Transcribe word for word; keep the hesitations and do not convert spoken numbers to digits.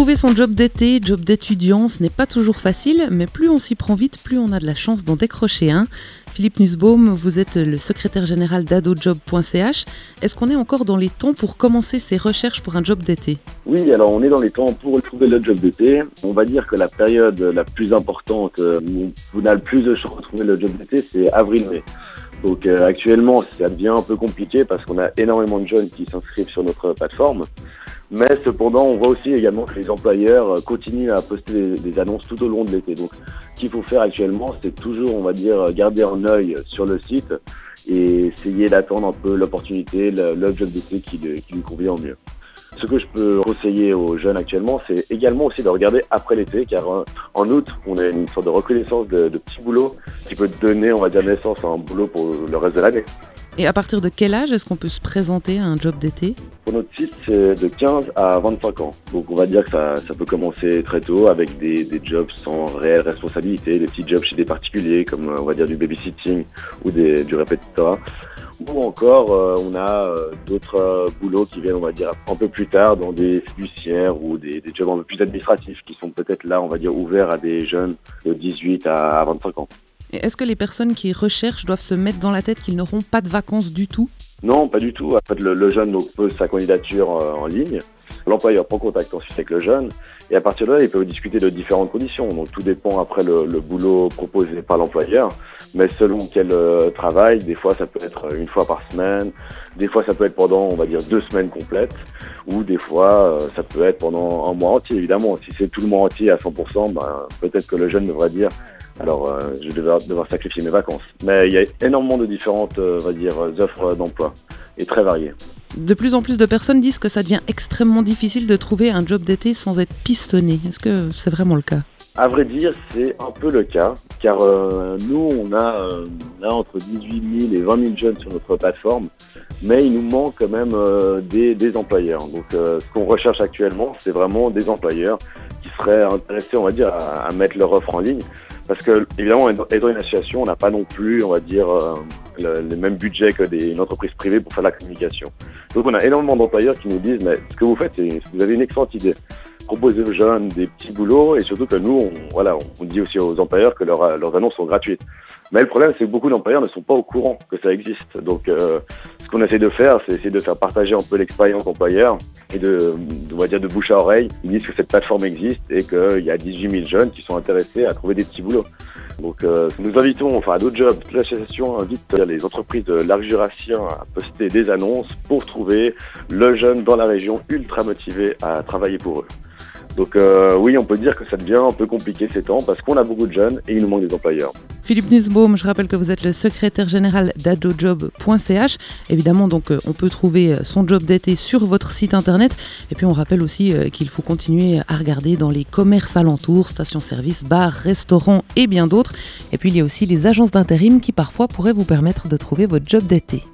Trouver son job d'été, job d'étudiant, ce n'est pas toujours facile, mais plus on s'y prend vite, plus on a de la chance d'en décrocher un. Philippe Nussbaum, vous êtes le secrétaire général d'adojob point c h. Est-ce qu'on est encore dans les temps pour commencer ses recherches pour un job d'été ? Oui, alors on est dans les temps pour trouver le job d'été. On va dire que la période la plus importante où on a le plus de chances de trouver le job d'été, c'est avril-mai. Donc euh, actuellement, ça devient un peu compliqué parce qu'on a énormément de jeunes qui s'inscrivent sur notre plateforme. Mais cependant, on voit aussi également que les employeurs continuent à poster des, des annonces tout au long de l'été. Donc, ce qu'il faut faire actuellement, c'est toujours, on va dire, garder un œil sur le site et essayer d'attendre un peu l'opportunité, le, le job d'été qui, qui lui convient au mieux. Ce que je peux conseiller aux jeunes actuellement, c'est également aussi de regarder après l'été, car en août, on a une sorte de reconnaissance de, de petits boulots qui peut donner, on va dire, naissance à un boulot pour le reste de l'année. Et à partir de quel âge est-ce qu'on peut se présenter à un job d'été ? Pour notre site, c'est de quinze à vingt-cinq ans. Donc on va dire que ça, ça peut commencer très tôt avec des, des jobs sans réelle responsabilité, des petits jobs chez des particuliers comme on va dire du babysitting ou des, du répétiteur. Ou encore, euh, on a euh, d'autres euh, boulots qui viennent, on va dire, un peu plus tard dans des fiduciaires ou des, des jobs un peu plus administratifs qui sont peut-être là, on va dire, ouverts à des jeunes de dix-huit à vingt-cinq ans. Et est-ce que les personnes qui recherchent doivent se mettre dans la tête qu'ils n'auront pas de vacances du tout ? Non, pas du tout. En fait, le, le jeune donc, pose sa candidature euh, en ligne. L'employeur prend contact ensuite avec le jeune. Et à partir de là, il peut discuter de différentes conditions. Donc tout dépend après le, le boulot proposé par l'employeur. Mais selon quel euh, travail, des fois ça peut être une fois par semaine, des fois ça peut être pendant, on va dire, deux semaines complètes, ou des fois euh, ça peut être pendant un mois entier. Évidemment, si c'est tout le mois entier à cent pour cent, ben, peut-être que le jeune devrait dire alors euh, je vais devoir, devoir sacrifier mes vacances. Mais il y a énormément de différentes, euh, on va dire, offres d'emploi et très variées. De plus en plus de personnes disent que ça devient extrêmement difficile de trouver un job d'été sans être pistonné. Est-ce que c'est vraiment le cas ? À vrai dire, c'est un peu le cas, car euh, nous, on a, euh, on a entre dix-huit mille et vingt mille jeunes sur notre plateforme, mais il nous manque quand même euh, des, des employeurs. Donc, euh, ce qu'on recherche actuellement, c'est vraiment des employeurs qui seraient intéressés, on va dire, à, à mettre leur offre en ligne. Parce que, évidemment, étant une association, on n'a pas non plus, on va dire, euh, le, le même budget que des, une entreprise privée pour faire la communication. Donc, on a énormément d'employeurs qui nous disent, mais ce que vous faites, c'est, vous avez une excellente idée. Proposer aux jeunes des petits boulots et surtout que nous, on, voilà, on dit aussi aux employeurs que leur, leurs annonces sont gratuites. Mais le problème, c'est que beaucoup d'employeurs ne sont pas au courant que ça existe. Donc, euh, ce qu'on essaie de faire, c'est essayer de faire partager un peu l'expérience employeur et de, on va dire, de bouche à oreille. Ils disent que cette plateforme existe et qu'il y a dix-huit mille jeunes qui sont intéressés à trouver des petits boulots. Donc, euh, nous invitons, enfin, à d'autres jobs. L'association invite les entreprises de l'arc jurassien à poster des annonces pour trouver le jeune dans la région ultra motivé à travailler pour eux. Donc euh, oui, on peut dire que ça devient un peu compliqué ces temps parce qu'on a beaucoup de jeunes et il nous manque des employeurs. Philippe Nussbaum, je rappelle que vous êtes le secrétaire général d'adojob point c h. Évidemment, donc, on peut trouver son job d'été sur votre site internet. Et puis on rappelle aussi qu'il faut continuer à regarder dans les commerces alentours, stations-service, bars, restaurants et bien d'autres. Et puis il y a aussi les agences d'intérim qui parfois pourraient vous permettre de trouver votre job d'été.